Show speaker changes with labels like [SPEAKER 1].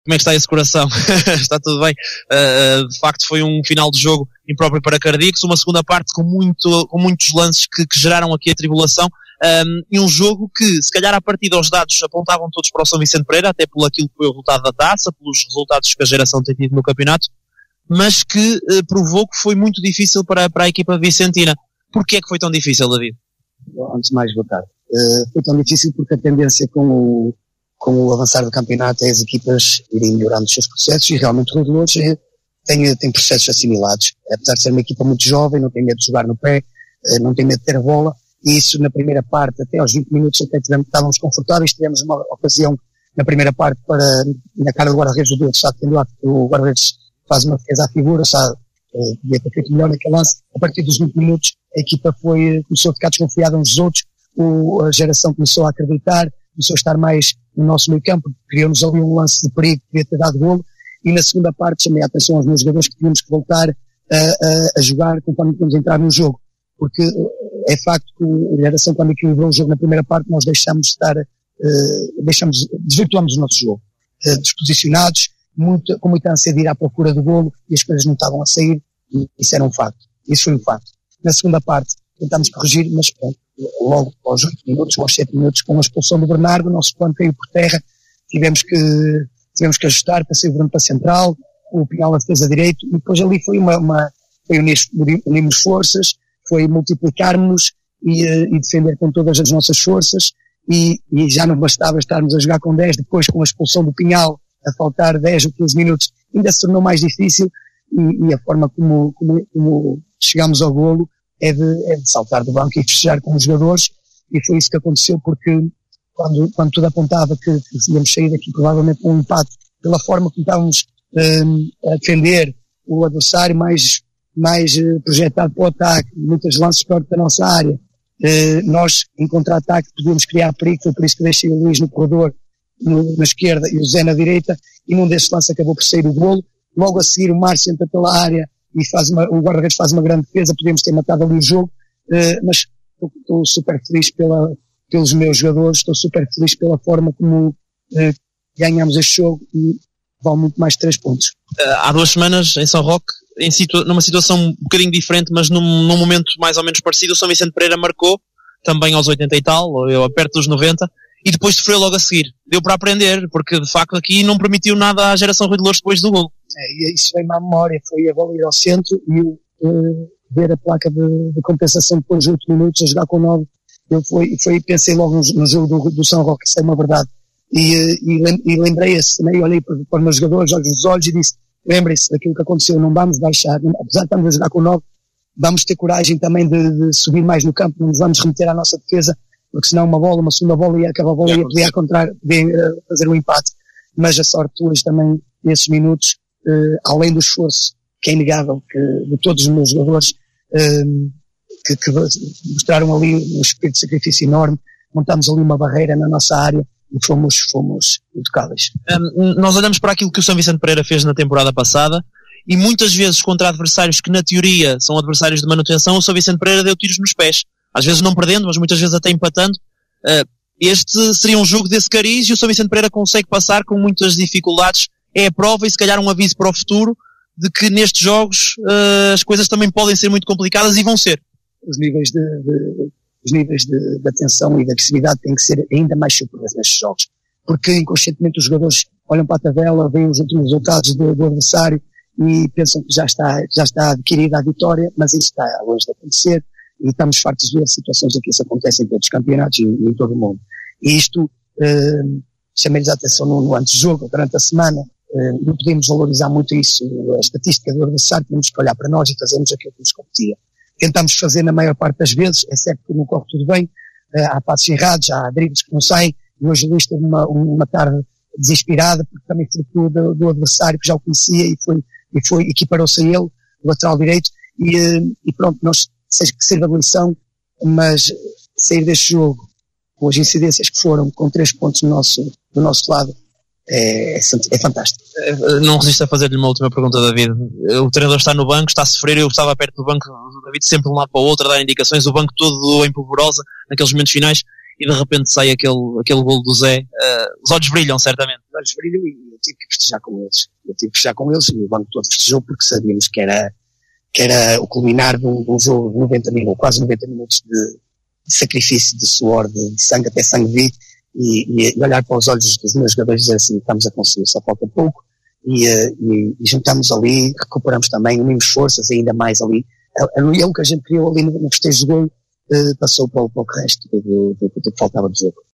[SPEAKER 1] Como é que está esse coração? Está tudo bem? De facto foi um final de jogo impróprio para cardíacos, uma segunda parte com muitos lances que geraram aqui a tribulação, e um jogo que, se calhar à partida os dados apontavam todos para o São Vicente Pereira, até pelo aquilo que foi o resultado da taça, pelos resultados que a geração tem tido no campeonato, mas que provou que foi muito difícil para a equipa vicentina. Porquê é que foi tão difícil, David?
[SPEAKER 2] Antes de mais, boa tarde. Foi tão difícil porque a tendência com o avançar do campeonato é as equipas irem melhorando os seus processos, e realmente o Rui de Loures tem processos assimilados. Apesar de ser uma equipa muito jovem, não tem medo de jogar no pé, não tem medo de ter a bola, e isso na primeira parte, até aos 20 minutos, até estávamos confortáveis. Tivemos uma ocasião na primeira parte na cara do guarda-redes do Estado de Duarte, o guarda-redes faz uma defesa à figura, devia ter feito melhor naquele lance. A partir dos 20 minutos a equipa começou a ficar desconfiada uns dos outros, a geração começou a acreditar, começou a estar mais no nosso meio campo, criou-nos ali um lance de perigo que devia ter dado golo, e na segunda parte chamei a atenção aos meus jogadores que tínhamos que voltar a jogar conforme tínhamos a entrar no jogo, porque é facto que a geração, quando equilibrou o jogo na primeira parte, nós desvirtuamos o nosso jogo, desposicionados, com muita ânsia de ir à procura do golo, e as coisas não estavam a sair, e isso era um facto, isso foi um facto. Na segunda parte tentámos corrigir, mas pronto, logo aos 8 minutos, aos 7 minutos, com a expulsão do Bernardo, o nosso plano caiu por terra, tivemos que ajustar para sair o Bruno para a central, o Pinhal a defesa direito, e depois ali foi unirmos forças, foi multiplicarmos-nos e defender com todas as nossas forças, e já não bastava estarmos a jogar com 10, depois com a expulsão do Pinhal, a faltar 10 ou 15 minutos, ainda se tornou mais difícil, e a forma como chegámos ao golo é de saltar do banco e festejar com os jogadores, e foi isso que aconteceu, porque quando tudo apontava que íamos sair daqui provavelmente com um empate, pela forma como estávamos a defender o adversário mais projetado para o ataque, muitos lances perto da nossa área, nós em contra-ataque podíamos criar perigo, foi por isso que deixei o Luís no corredor na esquerda e o Zé na direita, e num desses lances acabou por sair o golo. Logo a seguir o Márcio entra pela área e o guarda-redes faz uma grande defesa, podíamos ter matado ali o jogo, mas estou super feliz pelos meus jogadores, estou super feliz pela forma como ganhamos este jogo, e vale muito mais de 3 pontos.
[SPEAKER 1] Há 2 semanas em São Roque, numa situação um bocadinho diferente, mas num momento mais ou menos parecido, o São Vicente Pereira marcou, também aos 80 e tal, ou perto dos 90, e depois sofreu logo a seguir. Deu para aprender, porque de facto aqui não permitiu nada à geração Rui de Loures depois do golo.
[SPEAKER 2] Isso veio-me à memória, foi a bola ir ao centro e ver a placa de compensação depois de 8 minutos a jogar com 9. Pensei logo no jogo do São Roque, isso é uma verdade. E lembrei-se também, olhei para os meus jogadores, olhos nos olhos, e disse: lembrem-se daquilo que aconteceu, não vamos baixar, apesar de estarmos a jogar com 9, vamos ter coragem também de subir mais no campo, não nos vamos remeter à nossa defesa, porque senão uma segunda bola e aquela bola ia poder fazer um empate. Mas a sorte hoje também, nesses minutos, além do esforço, que é inegável, de todos os meus jogadores, que mostraram ali um espírito de sacrifício enorme, montámos ali uma barreira na nossa área e fomos intocáveis.
[SPEAKER 1] Nós olhamos para aquilo que o São Vicente Pereira fez na temporada passada, e muitas vezes contra adversários que na teoria são adversários de manutenção, o São Vicente Pereira deu tiros nos pés. Às vezes não perdendo, mas muitas vezes até empatando. Este seria um jogo desse cariz, e o São Vicente Pereira consegue passar com muitas dificuldades. É a prova, e se calhar um aviso para o futuro, de que nestes jogos as coisas também podem ser muito complicadas, e vão ser.
[SPEAKER 2] Os níveis de atenção e de agressividade têm que ser ainda mais superiores nestes jogos, porque inconscientemente os jogadores olham para a tabela, veem os últimos resultados do adversário e pensam que já está adquirida a vitória, mas isso está longe de acontecer, e estamos fartos de ver situações em que isso acontece em todos os campeonatos e em todo o mundo. E isto, chamei-lhes a atenção no antes-jogo, durante a semana, não podemos valorizar muito isso, a estatística do adversário, temos que olhar para nós e fazermos aquilo que nos competia. Tentamos fazer na maior parte das vezes, é certo que não corre tudo bem, há passos errados, há dribles que não saem, e hoje o Luís teve uma tarde desinspirada, porque também foi do adversário que já o conhecia e equiparou-se a ele, o lateral direito, e pronto, nós, seja que sirva de lição, mas sair deste jogo com as incidências que foram, com 3 pontos do nosso lado, é fantástico.
[SPEAKER 1] Não resisto a fazer-lhe uma última pergunta, David. O treinador está no banco, está a sofrer, eu estava perto do banco, o David sempre de um lado para o outro a dar indicações, o banco todo em polvorosa, naqueles momentos finais, e de repente sai aquele golo do Zé. Os olhos brilham, certamente.
[SPEAKER 2] Os olhos brilham, e tive que festejar com eles e o banco todo festejou porque sabíamos que era o culminar de um jogo de 90 minutos, quase 90 minutos de sacrifício, de suor, de sangue, até sangue vi, e olhar para os olhos dos meus jogadores e dizer assim, estamos a conseguir, só falta pouco, e juntamos ali, recuperamos também, unimos forças ainda mais ali. O que a gente criou ali no festejo de gol passou para o resto do que faltava do jogo.